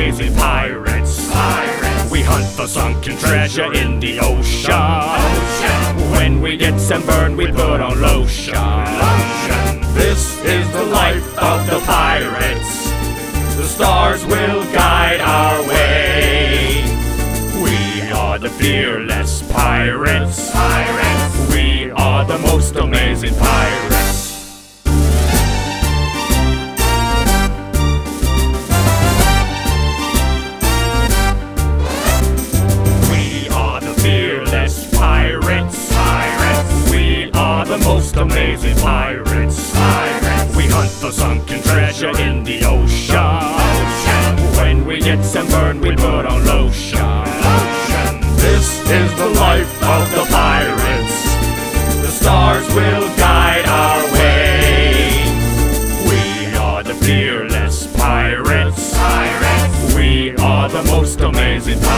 amazing pirates. We hunt for sunken treasure in the ocean. When we get sunburned, we put on lotion. This is the life of the pirates. The stars will guide our way. We are the fearless pirates. We are the most amazing pirates. We are the fearless pirates. We are the most amazing pirates. We hunt for sunken treasure in the ocean. When we get sunburned, we put on lotion. This is the life of the pirates. The stars will guide our way. We are the fearless pirates. We are the most amazing pirates.